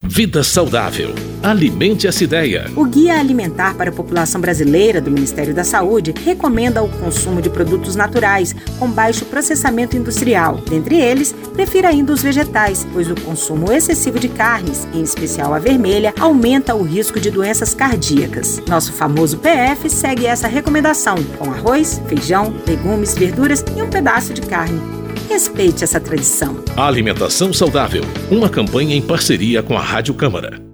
Vida saudável. Alimente essa ideia. O Guia Alimentar para a População Brasileira do Ministério da Saúde recomenda o consumo de produtos naturais com baixo processamento industrial. Dentre eles, prefira ainda os vegetais, pois o consumo excessivo de carnes, em especial a vermelha, aumenta o risco de doenças cardíacas. Nosso famoso PF segue essa recomendação, com arroz, feijão, legumes, verduras e um pedaço de carne. Respeite essa tradição. Alimentação saudável. Uma campanha em parceria com a Rádio Câmara.